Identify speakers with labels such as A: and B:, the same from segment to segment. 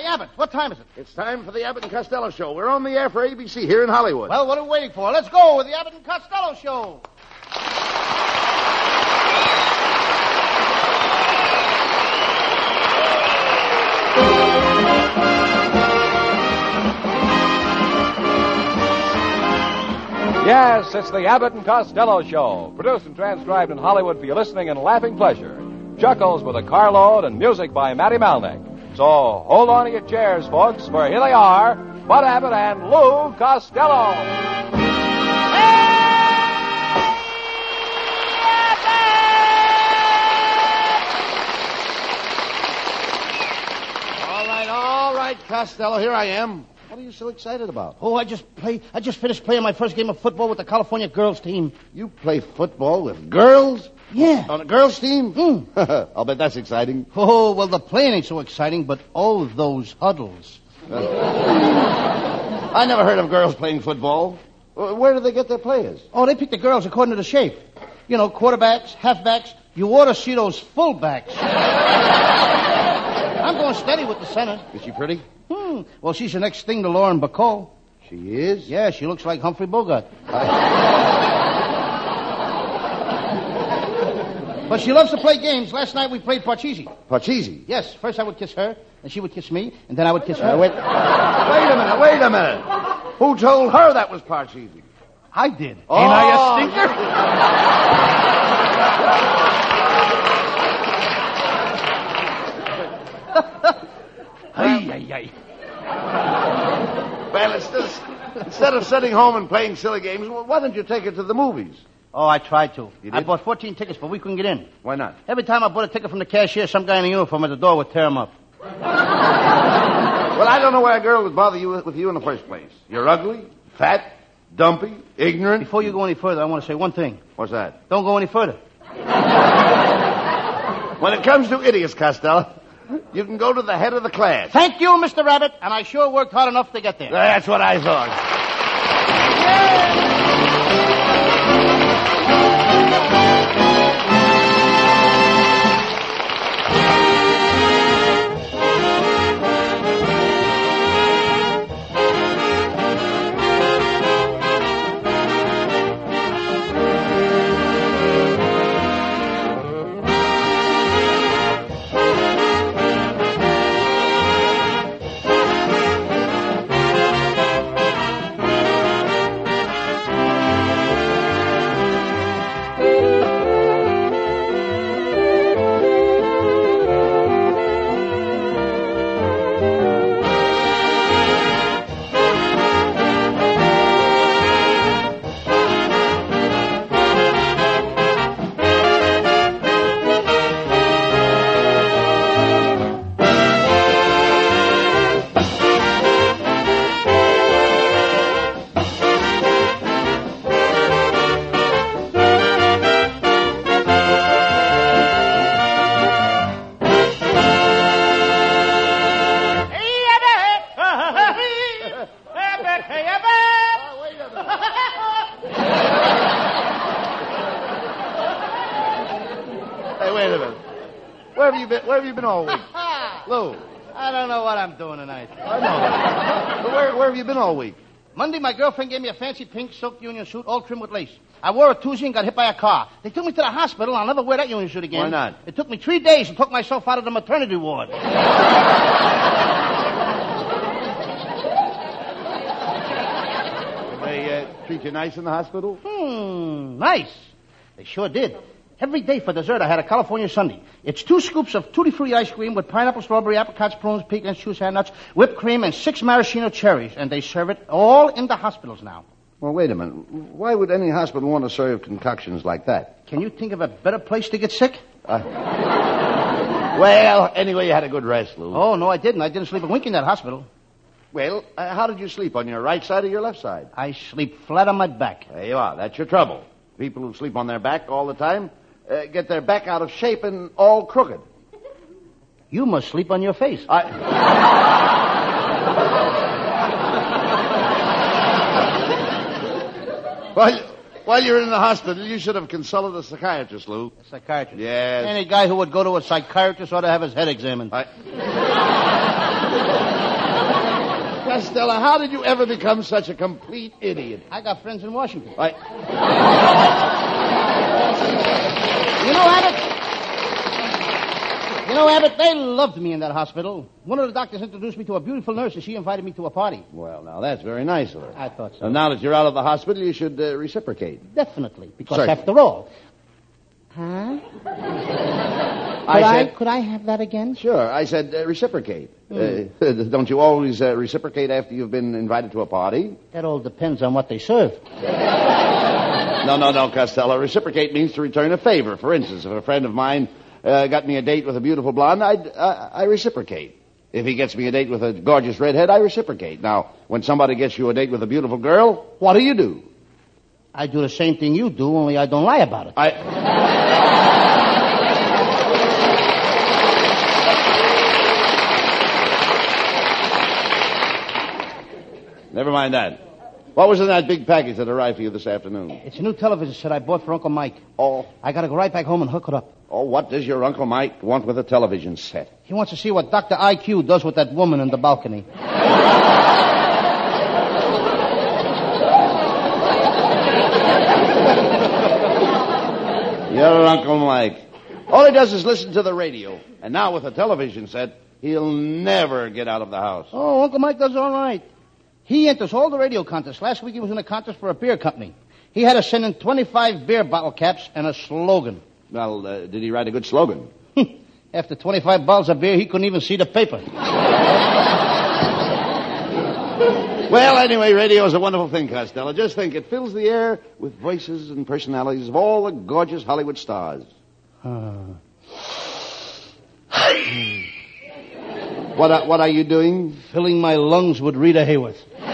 A: Abbott, what time is it?
B: It's time for the Abbott and Costello Show. We're on the air for ABC here in Hollywood.
A: Well, what are we waiting for? Let's go with the Abbott and Costello Show.
C: Yes, it's the Abbott and Costello Show, produced and transcribed in Hollywood for your listening and laughing pleasure. Chuckles with a carload and music by Matty Malnick. So hold on to your chairs, folks, for here they are, Bud Abbott and Lou Costello.
B: All right, Costello, here I am. What are you so excited about?
A: Oh, I just finished playing my first game of football with the California girls team.
B: You play football with girls?
A: Yeah.
B: On a girls' team? I'll bet that's exciting.
A: Oh, well, the playing ain't so exciting, but oh, those huddles.
B: I never heard of girls playing football. Where do they get their players?
A: Oh, they pick the girls according to the shape. You know, quarterbacks, halfbacks. You ought to see those fullbacks. I'm going steady with the center.
B: Is she pretty?
A: Well, she's the next thing to Lauren Bacall.
B: She is?
A: Yeah, she looks like Humphrey Bogart. But she loves to play games. Last night we played Parcheesi.
B: Parcheesi?
A: Yes, first I would kiss her, and she would kiss me, and then I would kiss her.
B: Wait a minute. Who told her that was Parcheesi?
A: I did. Ain't I a stinker?
B: Well, instead of sitting home and playing silly games, why don't you take her to the movies?
A: Oh, I tried to.
B: You did?
A: I bought 14 tickets, but we couldn't get in.
B: Why not?
A: Every time I bought a ticket from the cashier, some guy in a uniform at the door would tear him up.
B: Well, I don't know why a girl would bother you with you in the first place. You're ugly, fat, dumpy, ignorant.
A: Before you go any further, I want to say one thing.
B: What's that?
A: Don't go any further.
B: When it comes to idiots, Costello, you can go to the head of the class.
A: Thank you, Mr. Rabbit, and I sure worked hard enough to get there.
B: That's what I thought. Hey, wait a minute. Where have you been all week? Lou.
A: I don't know what I'm doing tonight.
B: I know. But where have you been all week?
A: Monday, my girlfriend gave me a fancy pink silk union suit, all trimmed with lace. I wore it Tuesday and got hit by a car. They took me to the hospital. I'll never wear that union suit again.
B: Why not?
A: It took me 3 days and took myself out of the maternity ward.
B: They treat you nice in the hospital?
A: Nice. They sure did. Every day for dessert, I had a California sundae. It's 2 scoops of tutti frutti ice cream with pineapple, strawberry, apricots, prunes, pecans, choux nuts, whipped cream, and 6 maraschino cherries. And they serve it all in the hospitals now.
B: Well, wait a minute. Why would any hospital want to serve concoctions like that?
A: Can you think of a better place to get sick?
B: Well, anyway, you had a good rest, Lou.
A: Oh, no, I didn't. I didn't sleep a wink in that hospital.
B: Well, how did you sleep? On your right side or your left side?
A: I sleep flat on my back.
B: There you are. That's your trouble. People who sleep on their back all the time get their back out of shape and all crooked.
A: You must sleep on your face.
B: While you're in the hospital, you should have consulted a psychiatrist, Lou.
A: A psychiatrist?
B: Yes.
A: Any guy who would go to a psychiatrist ought to have his head examined.
B: Costello, how did you ever become such a complete idiot?
A: I got friends in Washington.
B: I...
A: You know, Abbott, they loved me in that hospital. One of the doctors introduced me to a beautiful nurse, and she invited me to a party.
B: Well, now, that's very nice of her.
A: I thought so.
B: And now that you're out of the hospital, you should reciprocate.
A: Definitely, because
B: Certainly.
A: after all... Huh? Could I have that again?
B: Sure, I said reciprocate. Don't you always reciprocate after you've been invited to a party?
A: That all depends on what they serve.
B: No, Costello. Reciprocate means to return a favor. For instance, if a friend of mine got me a date with a beautiful blonde, I reciprocate. If he gets me a date with a gorgeous redhead, I reciprocate. Now, when somebody gets you a date with a beautiful girl, what do?
A: I do the same thing you do, only I don't lie about it.
B: Never mind that. What was in that big package that arrived for you this afternoon?
A: It's a new television set I bought for Uncle Mike.
B: Oh.
A: I gotta go right back home and hook it up.
B: Oh, what does your Uncle Mike want with a television set?
A: He wants to see what Dr. IQ does with that woman in the balcony.
B: Your Uncle Mike. All he does is listen to the radio. And now with a television set, he'll never get out of the house.
A: Oh, Uncle Mike does all right. He enters all the radio contests. Last week he was in a contest for a beer company. He had to send in 25 beer bottle caps and a slogan.
B: Well, did he write a good slogan?
A: After 25 bottles of beer, he couldn't even see the paper.
B: Well, anyway, radio is a wonderful thing, Costello. Just think, it fills the air with voices and personalities of all the gorgeous Hollywood stars. What are you doing?
A: Filling my lungs with Rita Hayworth.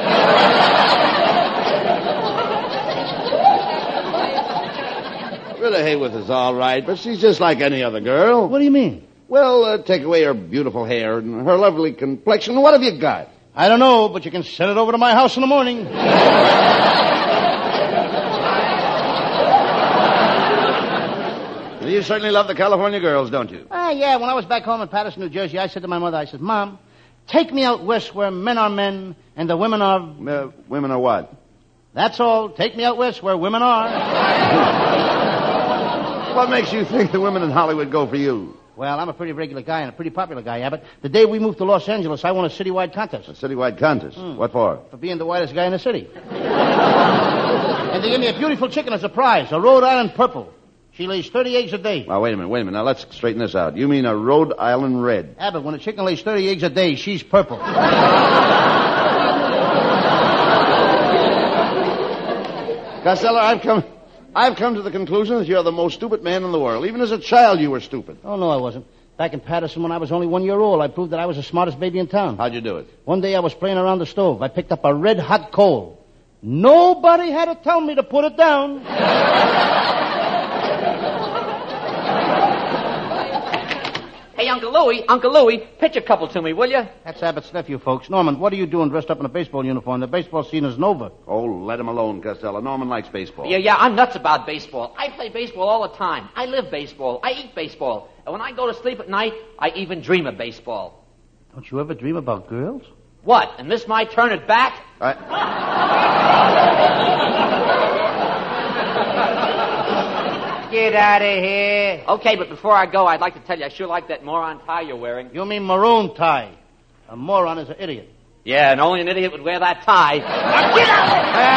B: Rita Hayworth is all right, but she's just like any other girl.
A: What do you mean?
B: Well, take away her beautiful hair and her lovely complexion. What have you got?
A: I don't know, but you can send it over to my house in the morning.
B: You certainly love the California girls, don't you?
A: Yeah. When I was back home in Patterson, New Jersey, I said to my mother, I said, Mom, take me out west where men are men and the women are...
B: Women are what?
A: That's all. Take me out west where women are.
B: What makes you think the women in Hollywood go for you?
A: Well, I'm a pretty regular guy and a pretty popular guy, Abbott. The day we moved to Los Angeles, I won a citywide contest.
B: A citywide contest? What for?
A: For being the whitest guy in the city. And they gave me a beautiful chicken as a prize, a Rhode Island purple. She lays 30 eggs a day.
B: Now, wait a minute. Now, let's straighten this out. You mean a Rhode Island red?
A: Abbott, when a chicken lays 30 eggs a day, she's purple.
B: Costello, I've come to the conclusion that you're the most stupid man in the world. Even as a child, you were stupid.
A: Oh, no, I wasn't. Back in Patterson, when I was only 1 year old, I proved that I was the smartest baby in town.
B: How'd you do it?
A: One day I was playing around the stove. I picked up a red-hot coal. Nobody had to tell me to put it down.
D: Hey, Uncle Louie, pitch a couple to me, will you?
A: That's Abbott's nephew, folks. Norman, what are you doing dressed up in a baseball uniform? The baseball season is over.
B: Oh, let him alone, Costello. Norman likes baseball.
D: Yeah, I'm nuts about baseball. I play baseball all the time. I live baseball. I eat baseball. And when I go to sleep at night, I even dream of baseball.
A: Don't you ever dream about girls?
D: What, and miss my turn it back?
A: Get out of here.
D: Okay, but before I go, I'd like to tell you I sure like that moron tie you're wearing.
A: You mean maroon tie. A moron is an idiot.
D: Yeah, and only an idiot would wear that tie. Now get out!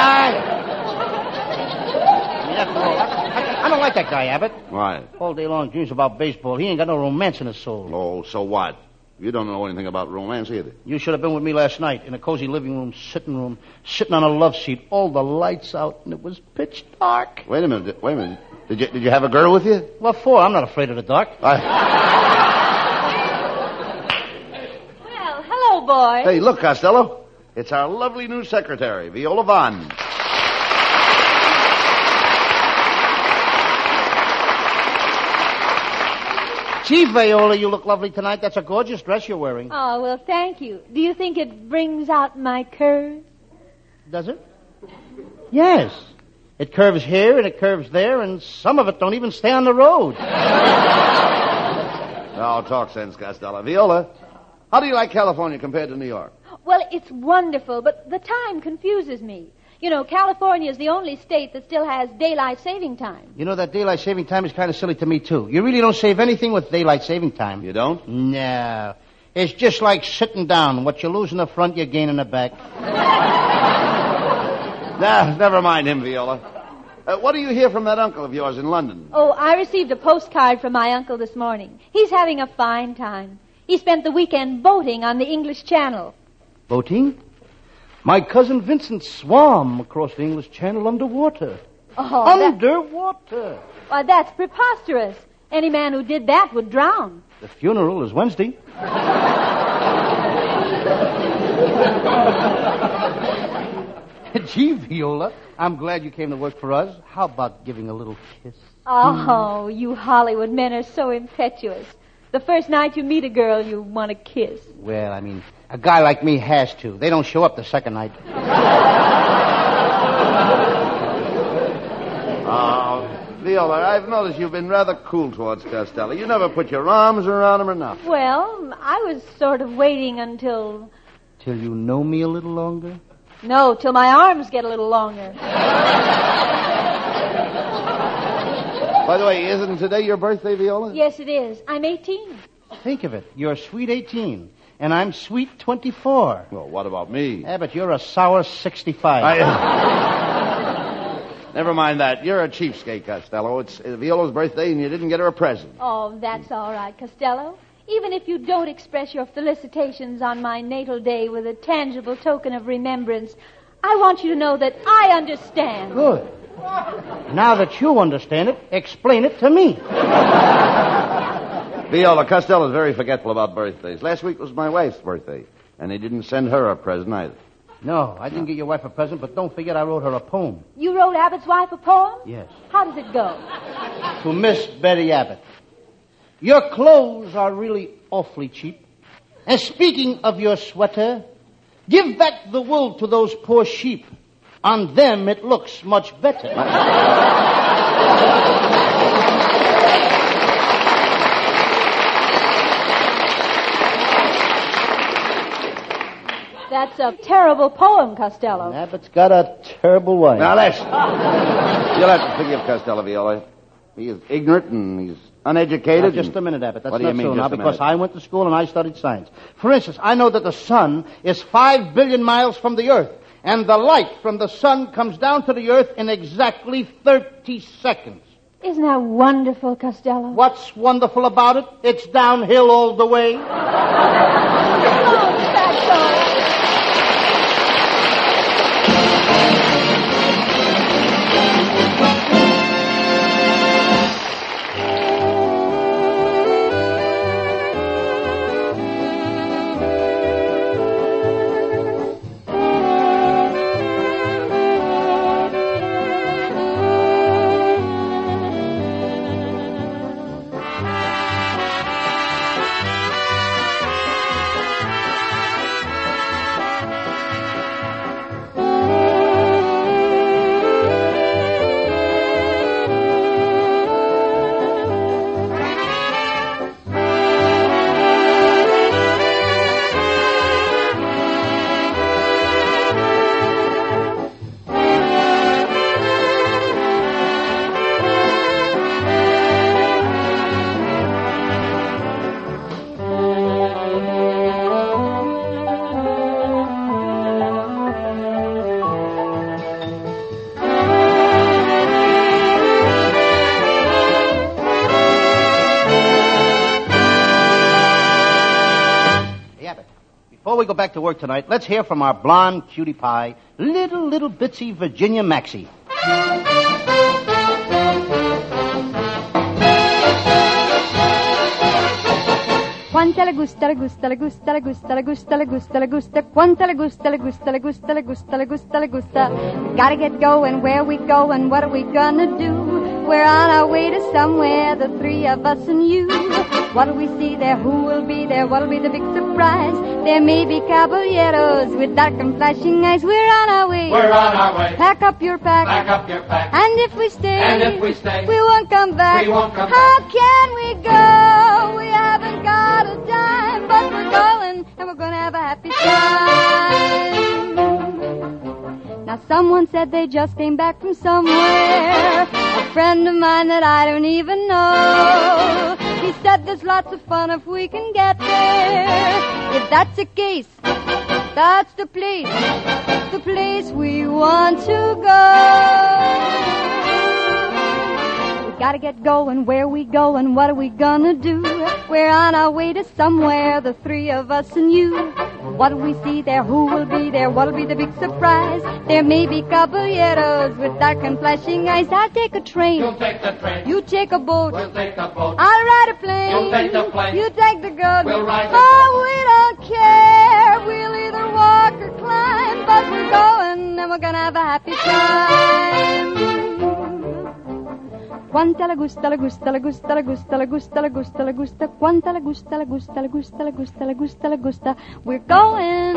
A: I don't like that guy, Abbott.
B: Why?
A: All day long dreams about baseball. He ain't got no romance in his soul.
B: Oh, so what? You don't know anything about romance either.
A: You should have been with me last night in a cozy living room, sitting on a love seat, all the lights out, and it was pitch dark.
B: Wait a minute. Did you have a girl with you?
A: What for? I'm not afraid of the dark.
E: Well, hello, boy.
B: Hey, look, Costello. It's our lovely new secretary, Viola Vaughn.
A: Gee, Viola, you look lovely tonight. That's a gorgeous dress you're wearing.
E: Oh, well, thank you. Do you think it brings out my curves?
A: Does it? Yes. It curves here and it curves there, and some of it don't even stay on the road.
B: Now, talk sense, Costello. Viola, how do you like California compared to New York?
E: Well, it's wonderful, but the time confuses me. You know, California is the only state that still has daylight saving time.
A: You know, that daylight saving time is kind of silly to me, too. You really don't save anything with daylight saving time.
B: You don't?
A: No. It's just like sitting down. What you lose in the front, you gain in the back.
B: Nah, never mind him, Viola. What do you hear from that uncle of yours in London?
E: Oh, I received a postcard from my uncle this morning. He's having a fine time. He spent the weekend boating on the English Channel.
A: Boating? My cousin Vincent swam across the English Channel underwater.
E: Oh,
A: Underwater?
E: Why, that's preposterous. Any man who did that would drown.
A: The funeral is Wednesday. Gee, Viola, I'm glad you came to work for us. How about giving a little kiss?
E: Oh, you Hollywood men are so impetuous. The first night you meet a girl, you want to kiss.
A: Well, I mean, a guy like me has to. They don't show up the second night.
B: Oh, Viola, I've noticed you've been rather cool towards Costello. You never put your arms around him or nothing.
E: Well, I was sort of waiting until...
A: Till you know me a little longer?
E: No, till my arms get a little longer.
B: By the way, isn't today your birthday, Viola?
E: Yes, it is. I'm 18.
A: Think of it. You're sweet 18, and I'm sweet 24.
B: Well, what about me?
A: Yeah, but you're a sour 65.
B: Never mind that. You're a cheapskate, Costello. It's Viola's birthday, and you didn't get her a present.
E: Oh, that's all right, Costello. Even if you don't express your felicitations on my natal day with a tangible token of remembrance, I want you to know that I understand.
A: Good. Now that you understand it, explain it to me.
B: Viola, Costello's very forgetful about birthdays. Last week was my wife's birthday, and he didn't send her a present either.
A: No, I didn't get your wife a present, but don't forget I wrote her a poem.
E: You wrote Abbott's wife a poem?
A: Yes.
E: How does it go?
A: To Miss Betty Abbott. Your clothes are really awfully cheap. And speaking of your sweater, give back the wool to those poor sheep. On them it looks much better.
E: That's a terrible poem, Costello.
A: Abbott's got a terrible wife.
B: Now, listen. You'll have to forgive Costello, Viola. He is ignorant and he's uneducated.
A: Now, just a minute, Abbott. That's
B: What do you
A: not
B: mean,
A: so now,
B: just a
A: because
B: minute?
A: I went to school and I studied science. For instance, I know that the sun is 5 billion miles from the earth, and the light from the sun comes down to the earth in exactly 30 seconds.
E: Isn't that wonderful, Costello?
A: What's wonderful about it? It's downhill all the way.
E: Oh, Fatso.
A: Before we go back to work tonight, let's hear from our blonde cutie pie, little bitsy Virginia Maxie.
F: Quanta le gusta, le gusta, le gusta, le gusta, le gusta, le gusta, le gusta. Quanta le gusta, le gusta, le gusta, le gusta, le gusta, le gusta. Gotta get going, where we going, what are we gonna do? We're on our way to somewhere, the three of us and you. What'll we see there, who will be there, what'll be the big surprise? There may be caballeros with dark and flashing eyes. We're on our way.
G: We're on our way.
F: Pack up your pack.
G: Pack up your pack.
F: And if we stay, we won't come back.
G: We won't come
F: How
G: back.
F: can we go? We haven't got a dime, but we're going, and we're gonna have a happy time. Someone said they just came back from somewhere. A friend of mine that I don't even know. He said there's lots of fun if we can get there. If that's the case, that's the place we want to go. We gotta get going, where we going, what are we gonna do? We're on our way to somewhere, the three of us and you. What'll we see there, who will be there, what'll be the big surprise? There may be caballeros with dark and flashing eyes. I'll take a train.
D: You'll take the train.
F: You take a boat.
D: We'll take the boat.
F: I'll ride a plane.
D: You'll take the plane.
F: You take the gun.
D: We'll ride the
F: Oh, we don't care. We'll either walk or climb, but we're going and we're gonna have a happy time. Quanta la gusta, la gusta, la gusta, la gusta, la gusta, la gusta, la gusta. Quanta la gusta, la gusta, la gusta, la gusta, la gusta, la gusta. We're going,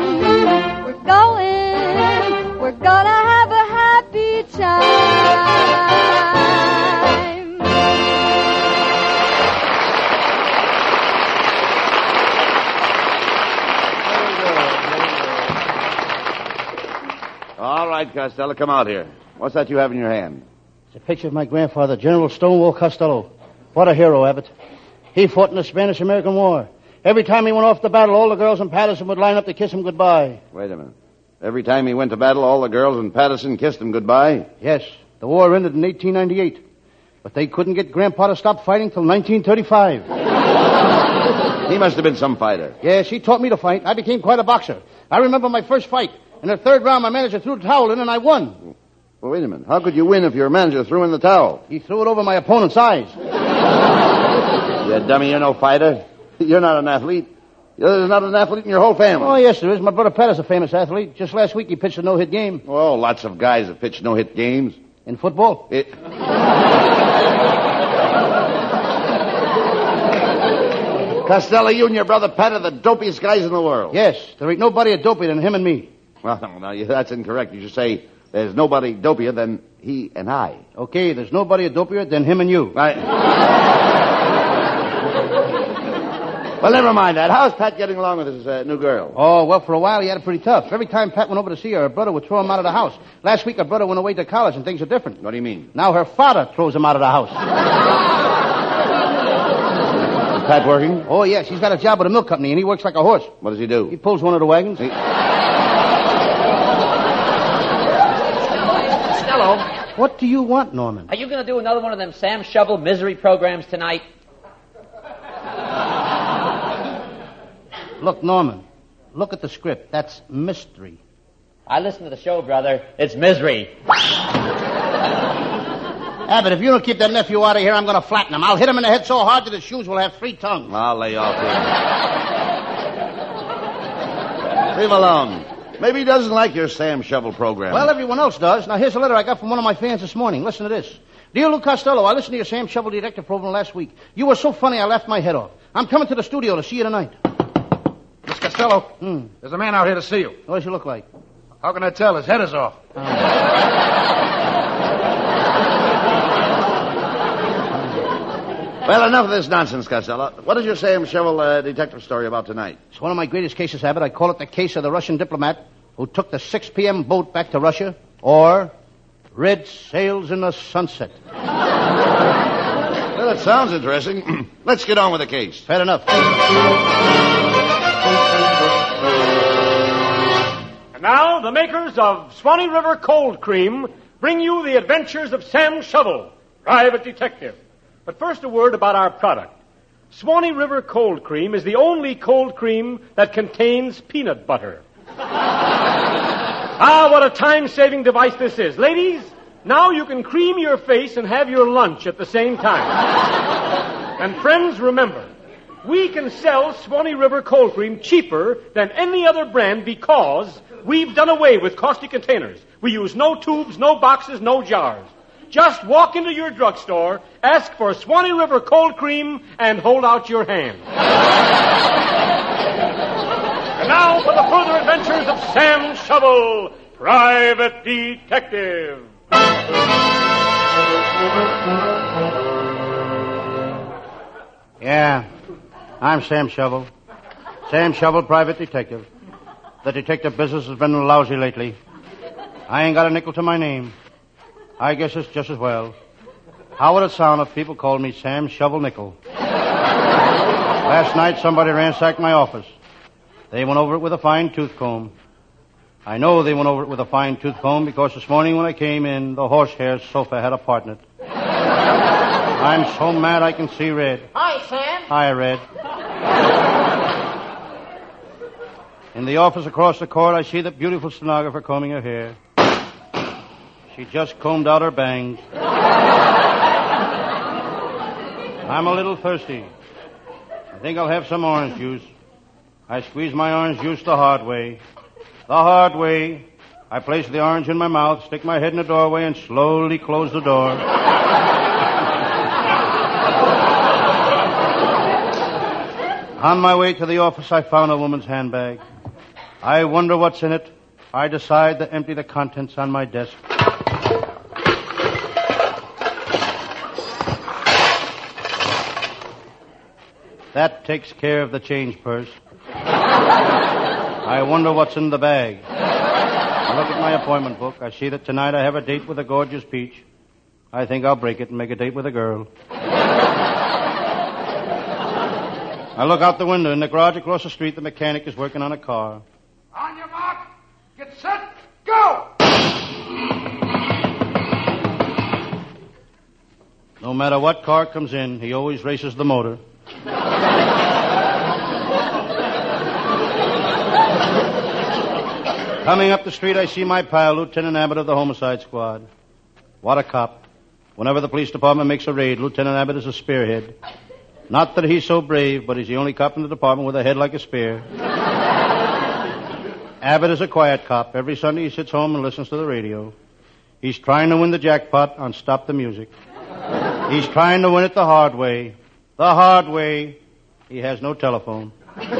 F: we're gonna have a happy time.
B: All right, Costello, come out here. What's that you have in your hand?
A: It's a picture of my grandfather, General Stonewall Costello. What a hero, Abbott. He fought in the Spanish-American War. Every time he went off to battle, all the girls in Patterson would line up to kiss him goodbye.
B: Wait a minute. Every time he went to battle, all the girls in Patterson kissed him goodbye?
A: Yes, the war ended in 1898. But they couldn't get Grandpa to stop fighting till 1935.
B: He must have been some fighter.
A: Yes, he taught me to fight. I became quite a boxer. I remember my first fight. In the third round, my manager threw the towel in and I won.
B: Well, wait a minute. How could you win if your manager threw in the towel?
A: He threw it over my opponent's eyes.
B: You dummy, you're no fighter. You're not an athlete. There's not an athlete in your whole family.
A: Oh, yes, there is. My brother Pat's a famous athlete. Just last week, he pitched a no-hit game.
B: Oh, lots of guys have pitched no-hit games.
A: In football?
B: Costello, you and your brother Pat are the dopiest guys in the world.
A: Yes, there ain't nobody a dopier than him and me.
B: Well, no, that's incorrect. You should say there's nobody dopier than he and I.
A: Okay, there's nobody a dopier than him and you.
B: Well, never mind that. How's Pat getting along with his new girl?
A: Oh, well, for a while he had it pretty tough. Every time Pat went over to see her brother would throw him out of the house. Last week her brother went away to college and things are different.
B: What do you mean?
A: Now her father throws him out of the house.
B: Is Pat working?
A: Oh, yes, he's got a job with a milk company and he works like a horse.
B: What does he do?
A: He pulls one of the wagons.
D: Costello,
A: What do you want, Norman?
D: are you going to do another one of them Sam Shovel misery programs tonight?
A: Look, Norman, look at the script. That's mystery.
D: I listen to the show, brother. It's misery.
A: Abbott, if you don't keep that nephew out of here, I'm going to flatten him. I'll hit him in the head so hard that his shoes will have 3 tongues.
B: I'll lay off here. Leave him alone. Maybe he doesn't like your Sam Shovel program.
A: Well, everyone else does. Now, here's a letter I got from one of my fans this morning. Listen to this. Dear Lou Costello, I listened to your Sam Shovel Detective program last week. You were so funny I laughed my head off. I'm coming to the studio to see you tonight.
G: Miss Costello, there's a man out here to see you.
A: What does he look like?
G: How can I tell? His head is off.
B: Well, enough of this nonsense, Costello. What is your Sam Shovel detective story about tonight?
A: It's one of my greatest cases, Abbott. I call it the case of the Russian diplomat who took the 6 p.m. boat back to Russia, or Red Sails in the Sunset.
B: Well, it sounds interesting. Let's get on with the case.
A: Fair enough.
H: And now, the makers of Swanee River Cold Cream bring you the adventures of Sam Shovel, private detective. But first, a word about our product. Swanee River Cold Cream is the only cold cream that contains peanut butter. What a time-saving device this is. Ladies, now you can cream your face and have your lunch at the same time. And friends, remember, we can sell Swanee River Cold Cream cheaper than any other brand because we've done away with costly containers. We use no tubes, no boxes, no jars. Just walk into your drugstore, ask for Swanee River Cold Cream, and hold out your hand. And now for the further adventures of Sam Shovel, private detective.
A: Yeah, I'm Sam Shovel. Sam Shovel, private detective. The detective business has been lousy lately. I ain't got a nickel to my name. I guess it's just as well. How would it sound if people called me Sam Shovel Nickel? Last night, somebody ransacked my office. They went over it with a fine-tooth comb. I know they went over it with a fine-tooth comb because this morning when I came in, the horsehair sofa had a part in it. I'm so mad I can see red.
D: Hi, Sam.
A: Hi, Red. In the office across the court, I see the beautiful stenographer combing her hair. She just combed out her bangs. I'm a little thirsty. I think I'll have some orange juice. I squeeze my orange juice the hard way. The hard way. I place the orange in my mouth, stick my head in the doorway, and slowly close the door. On my way to the office, I found a woman's handbag. I wonder what's in it. I decide to empty the contents on my desk. That takes care of the change purse. I wonder what's in the bag. I look at my appointment book. I see that tonight I have a date with a gorgeous peach. I think I'll break it and make a date with a girl. I look out the window. In the garage across the street, the mechanic is working on a car.
G: On your mark, get set, go!
A: No matter what car comes in, he always races the motor. Coming up the street, I see my pal, Lieutenant Abbott of the Homicide Squad. What a cop. Whenever the police department makes a raid, Lieutenant Abbott is a spearhead. Not that he's so brave, but he's the only cop in the department with a head like a spear. Abbott is a quiet cop. Every Sunday he sits home and listens to the radio. He's trying to win the jackpot on Stop the Music. He's trying to win it the hard way. The hard way. He has no telephone.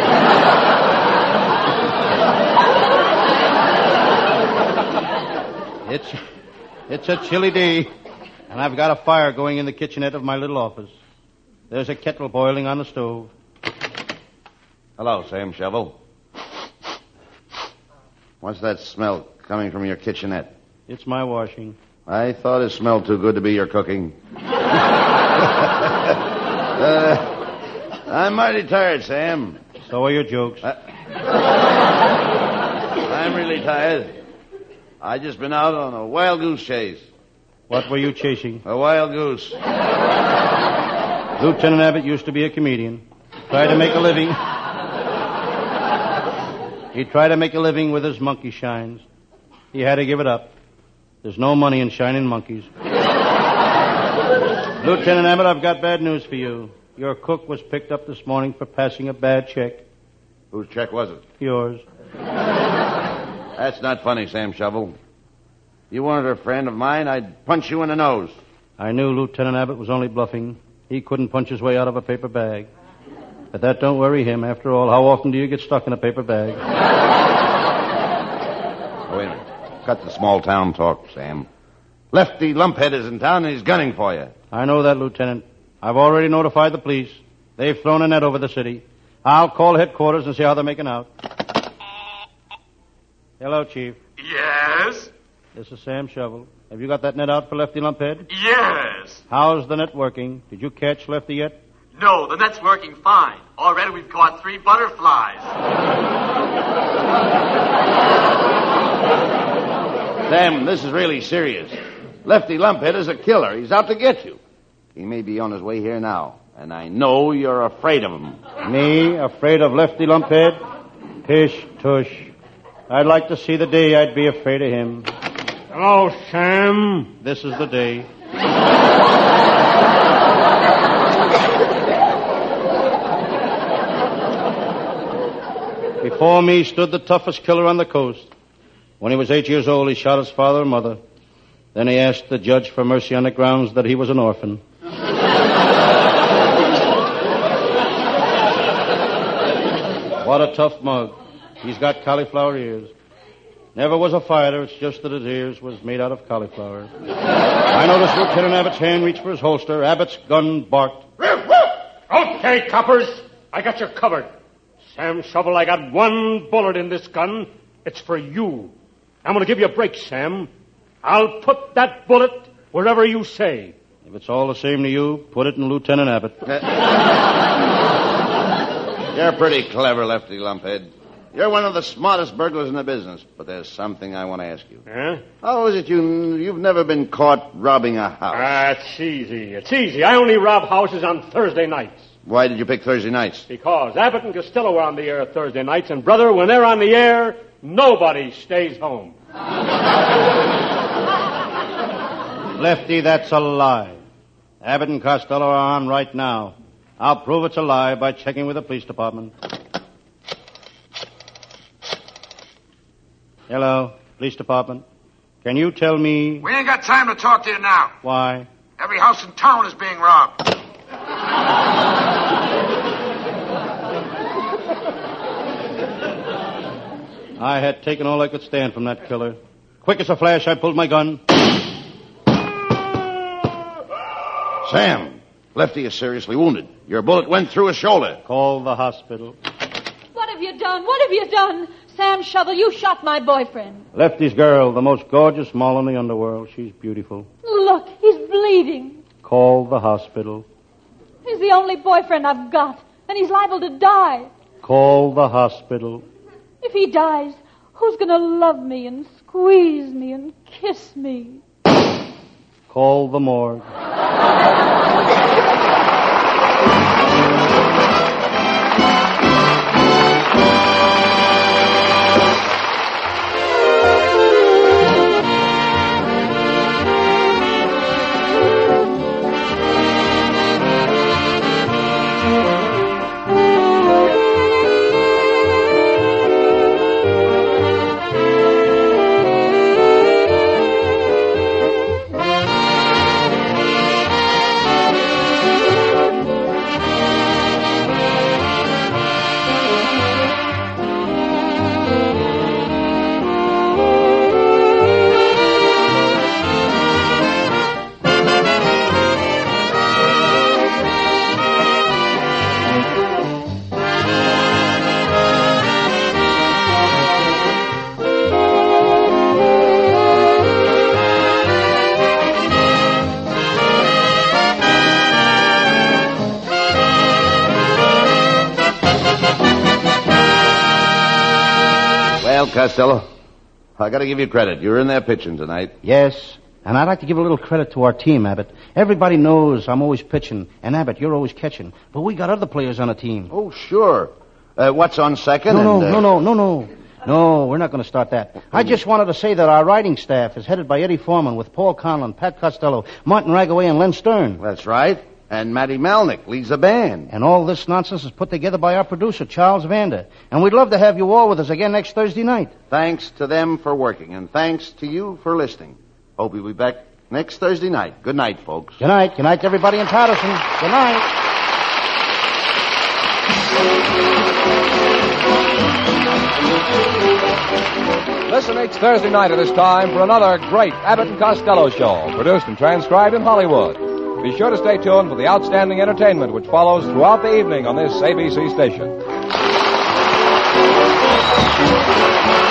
A: It's a chilly day, and I've got a fire going in the kitchenette of my little office. There's a kettle boiling on the stove.
B: Hello, Sam Shovel. What's that smell coming from your kitchenette?
A: It's my washing.
B: I thought it smelled too good to be your cooking. I'm mighty tired, Sam.
A: So are your jokes.
B: I'm really tired. I just been out on a wild goose chase.
A: What were you chasing?
B: A wild goose.
A: Lieutenant Abbott used to be a comedian. Tried to make a living. He tried to make a living with his monkey shines. He had to give it up. There's no money in shining monkeys. Lieutenant Abbott, I've got bad news for you. Your cook was picked up this morning for passing a bad check.
B: Whose check was it?
A: Yours.
B: That's not funny, Sam Shovel. You weren't a friend of mine, I'd punch you in the nose.
A: I knew Lieutenant Abbott was only bluffing. He couldn't punch his way out of a paper bag. But that don't worry him. After all, how often do you get stuck in a paper bag?
B: Oh, wait a minute. Cut the small town talk, Sam. Lefty Lumphead is in town and he's gunning for you.
A: I know that, Lieutenant. I've already notified the police. They've thrown a net over the city. I'll call headquarters and see how they're making out. Hello, Chief.
I: Yes?
A: This is Sam Shovel. Have you got that net out for Lefty Lumphead?
I: Yes.
A: How's the net working? Did you catch Lefty yet?
I: No, the net's working fine. Already we've caught 3 butterflies.
B: Sam, this is really serious. Lefty Lumphead is a killer. He's out to get you. He may be on his way here now, and I know you're afraid of him.
A: Me? Afraid of Lefty Lumphead? Pish, tush. I'd like to see the day I'd be afraid of him.
H: Hello, Sam.
A: This is the day. Before me stood the toughest killer on the coast. When he was 8 years old, he shot his father and mother. Then he asked the judge for mercy on the grounds that he was an orphan. What a tough mug. He's got cauliflower ears. Never was a fighter, it's just that his ears was made out of cauliflower. I noticed Lieutenant Abbott's hand reach for his holster. Abbott's gun barked.
H: Okay, coppers. I got you covered. Sam Shovel, I got 1 bullet in this gun. It's for you. I'm going to give you a break, Sam. I'll put that bullet wherever you say.
A: If it's all the same to you, put it in Lieutenant Abbott.
B: You're pretty clever, Lefty Lumphead. You're one of the smartest burglars in the business, but there's something I want to ask you.
H: Huh?
B: How is it you've never been caught robbing a house?
H: It's easy. It's easy. I only rob houses on Thursday nights.
B: Why did you pick Thursday nights?
H: Because Abbott and Costello are on the air Thursday nights, and, brother, when they're on the air, nobody stays home.
A: Lefty, that's a lie. Abbott and Costello are on right now. I'll prove it's a lie by checking with the police department. Hello, police department. Can you tell me...
G: We ain't got time to talk to you now.
A: Why?
G: Every house in town is being robbed.
A: I had taken all I could stand from that killer. Quick as a flash, I pulled my gun.
B: Sam, Lefty is seriously wounded. Your bullet went through his shoulder.
A: Call the hospital.
E: What have you done? What have you done? Sam Shovel, you shot my boyfriend.
A: Lefty's girl, the most gorgeous moll in the underworld. She's beautiful.
E: Look, he's bleeding.
A: Call the hospital.
E: He's the only boyfriend I've got, and he's liable to die.
A: Call the hospital.
E: If he dies, who's going to love me and squeeze me and kiss me?
A: Call the morgue.
B: Costello, I got to give you credit. You're in there pitching tonight.
A: Yes, and I'd like to give a little credit to our team, Abbott. Everybody knows I'm always pitching, and Abbott, you're always catching. But we got other players on the team.
B: Oh, sure. What's on second?
A: No, we're not going to start that. I just wanted to say that our writing staff is headed by Eddie Foreman with Paul Conlon, Pat Costello, Martin Ragaway, and Len Stern.
B: That's right. And Matty Malnick leads the band.
A: And all this nonsense is put together by our producer, Charles Vander. And we'd love to have you all with us again next Thursday night.
B: Thanks to them for working, and thanks to you for listening. Hope you'll be back next Thursday night. Good night, folks.
A: Good night. Good night to everybody in Patterson. Good night.
C: Listen each Thursday night at this time for another great Abbott and Costello show, produced and transcribed in Hollywood. Be sure to stay tuned for the outstanding entertainment which follows throughout the evening on this ABC station.